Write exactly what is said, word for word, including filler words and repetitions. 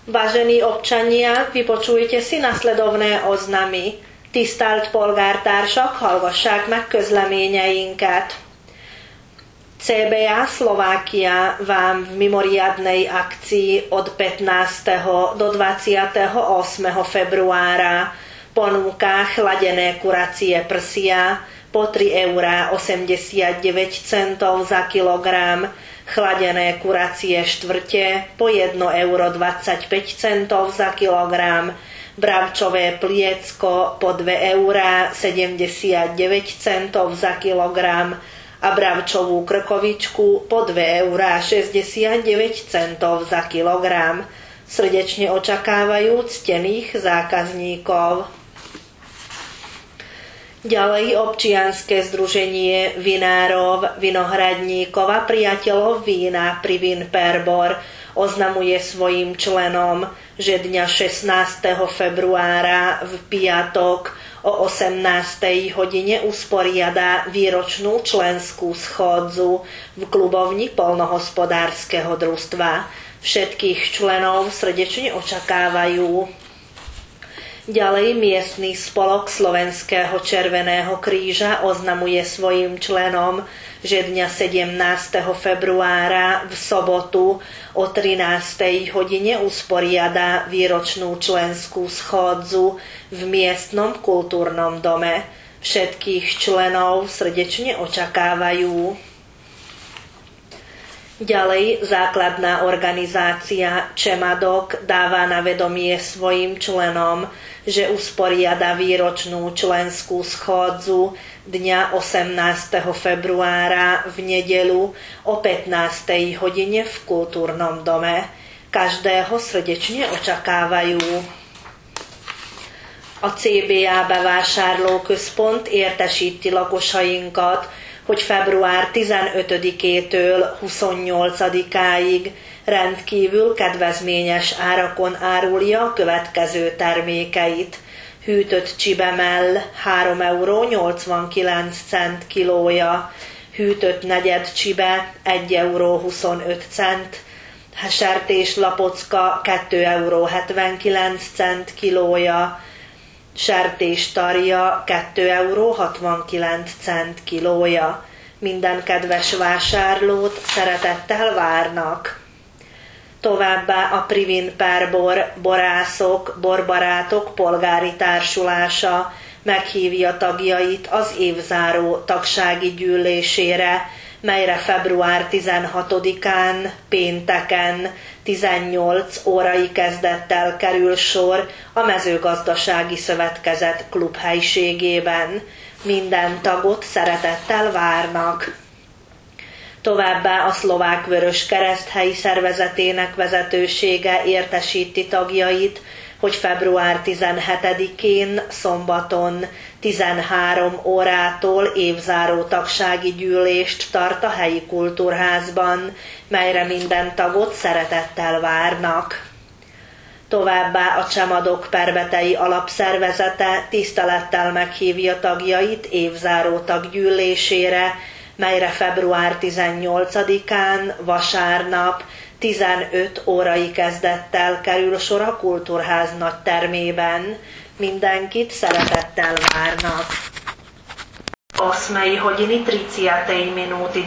Vážení občania, vypočujte si nasledovné oznamy. Tisztelt polgártársak, hallgassák meg közleményeinket. cé bé á Slovákia vám v mimoriadnej akcii od pätnásteho do dvadsiateho ôsmeho februára ponúka chladené kuracie prsia po tri eurá osemdesiatdeväť centov za kilogram, chladené kuracie štvrte po jedno euro dvadsaťpäť centov za kilogram, bravčové pliecko po dve eurá sedemdesiatdeväť centov za kilogram a bravčovú krkovičku po dve eurá šesťdesiatdeväť centov za kilogram. Srdečne očakávajú ctených zákazníkov. Ďalej občianske združenie vinárov, vinohradníkov a priateľov vína Privin Pérbor oznamuje svojim členom, že dňa šestnásteho februára v piatok o osemnástej hodine usporiada výročnú členskú schôdzu v klubovni poľnohospodárskeho družstva. Všetkých členov srdečne očakávajú. Ďalej miestny spolok Slovenského Červeného kríža oznamuje svojim členom, že dňa sedemnásteho februára v sobotu o trinástej hodine usporiada výročnú členskú schôdzu v miestnom kultúrnom dome. Všetkých členov srdečne očakávajú. Ďalej základná organizácia Čemadok dáva na vedomie svojim členom, že usporiada výročnú členskú schôdzu dňa osemnásteho februára v nedeľu o pätnástej hodine v kultúrnom dome. Každého srdečne očakávajú. A cé bé á bevásárlóközpont értesíti lakosainkat, hogy február tizenötödikétől huszonnyolcadikáig rendkívül kedvezményes árakon árulja a következő termékeit. Hűtött csibemell három euró nyolcvankilenc cent kilója, hűtött negyed csibe egy euró huszonöt cent, sertéslapocka kettő euró hetvenkilenc cent kilója, sertés tarja kettő euró hatvankilenc cent kilója. Minden kedves vásárlót szeretettel várnak. Továbbá a Privin Pérbor borászok, borbarátok polgári társulása meghívja tagjait az évzáró tagsági gyűlésére, melyre február tizenhatodikán pénteken tizennyolc órai kezdettel kerül sor a Mezőgazdasági Szövetkezet klubhelyiségében. Minden tagot szeretettel várnak. Továbbá a Szlovák Vöröskereszt helyi szervezetének vezetősége értesíti tagjait, hogy február tizenhetedikén szombaton tizenhárom órától évzáró tagsági gyűlést tart a helyi kultúrházban, melyre minden tagot szeretettel várnak. Továbbá a Csemadok Perbetei alapszervezete tisztelettel meghívja tagjait évzáró taggyűlésére, melyre február tizennyolcadikán vasárnap tizenöt órai kezdettel kerül sor a Kultúrház nagytermében. Mindenkit szeretettel várnak. osmej hodiny tridsiatej minúty